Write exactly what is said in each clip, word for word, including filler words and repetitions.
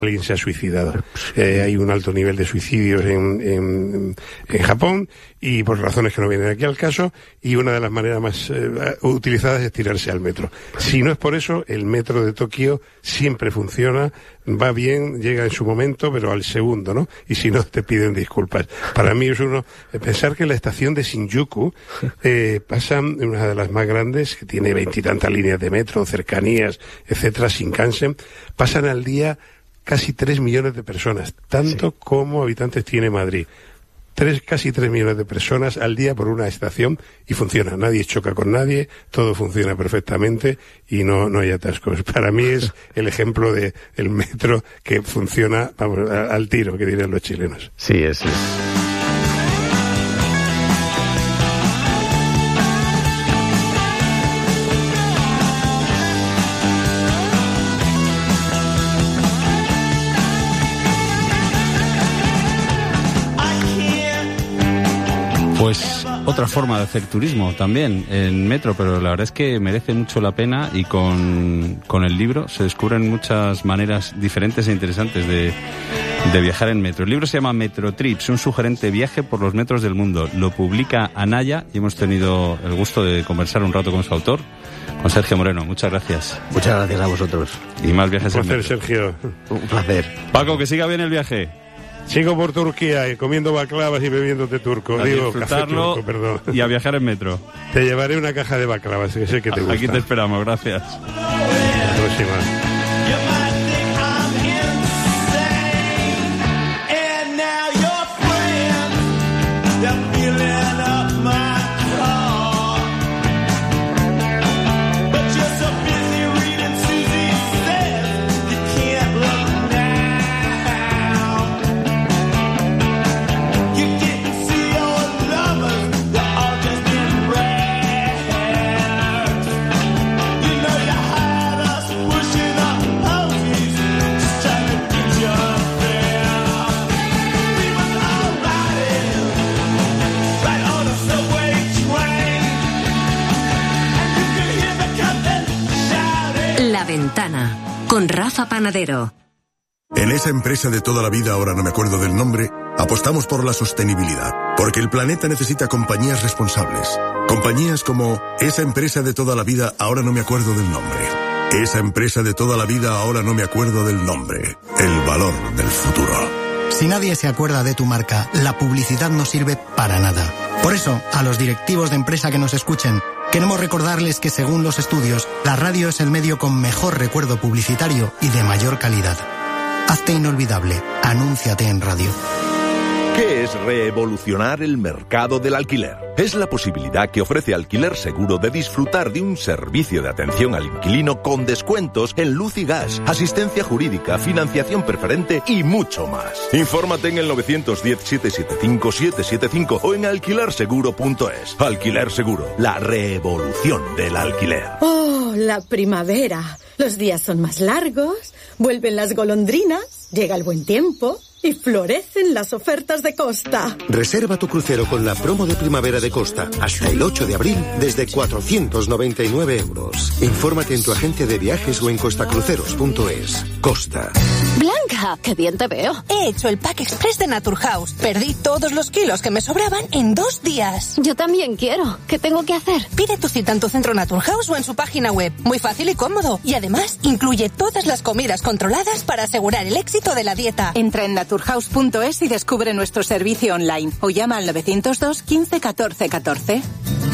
alguien se ha suicidado. Eh, hay un alto nivel de suicidios en, en, en Japón, y por razones que no vienen aquí al caso, y una de las maneras más eh, utilizadas es tirarse al metro. Si no es por eso, el metro de Tokio siempre funciona, va bien, llega en su momento, pero al segundo, ¿no? Y si no, te piden disculpas. Para mí es uno, pensar que en la estación de Shinjuku eh, pasan una de las más grandes, que tiene veintitantas líneas de metro, cercanías, etcétera, Shinkansen, pasan al día casi tres millones de personas, tanto sí. como habitantes tiene Madrid. Tres, casi tres millones de personas al día por una estación, y funciona. Nadie choca con nadie, todo funciona perfectamente y no, no hay atascos. Para mí es el ejemplo de el metro que funciona, vamos, al tiro, que dirían los chilenos. Sí, es. es. Pues otra forma de hacer turismo también en metro, pero la verdad es que merece mucho la pena, y con, con el libro se descubren muchas maneras diferentes e interesantes de, de viajar en metro. El libro se llama Metro Trips, un sugerente viaje por los metros del mundo. Lo publica Anaya y hemos tenido el gusto de conversar un rato con su autor, con Sergio Moreno. Muchas gracias. Muchas gracias a vosotros. Y más viajes en metro. Un placer, Sergio. Un placer. Paco, que siga bien el viaje. Sigo por Turquía y comiendo baklavas y bebiendo té turco. A Digo, café turco, perdón. Y a viajar en metro. Te llevaré una caja de baklavas, que sé que te gusta. Aquí te esperamos, gracias. Hasta la próxima. La Ventana, con Rafa Panadero. En esa empresa de toda la vida, ahora no me acuerdo del nombre, apostamos por la sostenibilidad, porque el planeta necesita compañías responsables. Compañías como esa empresa de toda la vida, ahora no me acuerdo del nombre. Esa empresa de toda la vida, ahora no me acuerdo del nombre. El valor del futuro. Si nadie se acuerda de tu marca, la publicidad no sirve para nada. Por eso, a los directivos de empresa que nos escuchen, queremos recordarles que, según los estudios, la radio es el medio con mejor recuerdo publicitario y de mayor calidad. Hazte inolvidable. Anúnciate en radio. ¿Qué es revolucionar el mercado del alquiler? Es la posibilidad que ofrece Alquiler Seguro de disfrutar de un servicio de atención al inquilino con descuentos en luz y gas, asistencia jurídica, financiación preferente y mucho más. Infórmate en el nueve uno cero, siete siete cinco, siete siete cinco o en alquiler seguro punto es. Alquiler Seguro, la revolución del alquiler. ¡Oh, la primavera! Los días son más largos, vuelven las golondrinas, llega el buen tiempo y florecen las ofertas de Costa. Reserva tu crucero con la promo de primavera de Costa hasta el ocho de abril desde cuatrocientos noventa y nueve euros. Infórmate en tu agencia de viajes o en costacruceros punto es. Costa. Blanca, qué bien te veo. He hecho el Pack Express de Naturhaus. Perdí todos los kilos que me sobraban en dos días. Yo también quiero. ¿Qué tengo que hacer? Pide tu cita en tu centro Naturhaus o en su página web. Muy fácil y cómodo. Y además incluye todas las comidas controladas para asegurar el éxito de la dieta. Entra en naturhaus punto es y descubre nuestro servicio online. O llama al novecientos dos, quince, catorce, catorce.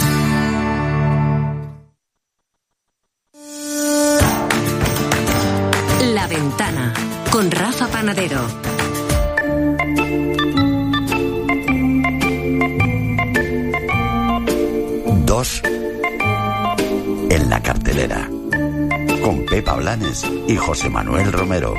La Ventana, con Rafa Panadero. Dos en la cartelera, con Pepa Blanes y José Manuel Romero.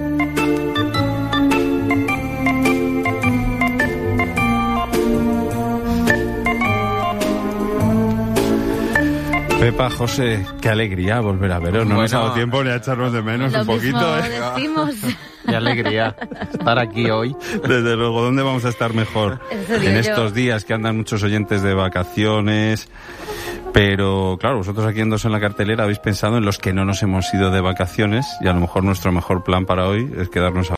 Pepa, José, qué alegría volver a veros. No bueno, hemos dado tiempo ni a echarnos de menos un poquito, ¿eh? Decimos. Qué alegría estar aquí hoy. Desde luego, ¿dónde vamos a estar mejor? En estos días que andan muchos oyentes de vacaciones. Pero, claro, vosotros aquí en Dos en la Cartelera habéis pensado en los que no nos hemos ido de vacaciones y a lo mejor nuestro mejor plan para hoy es quedarnos a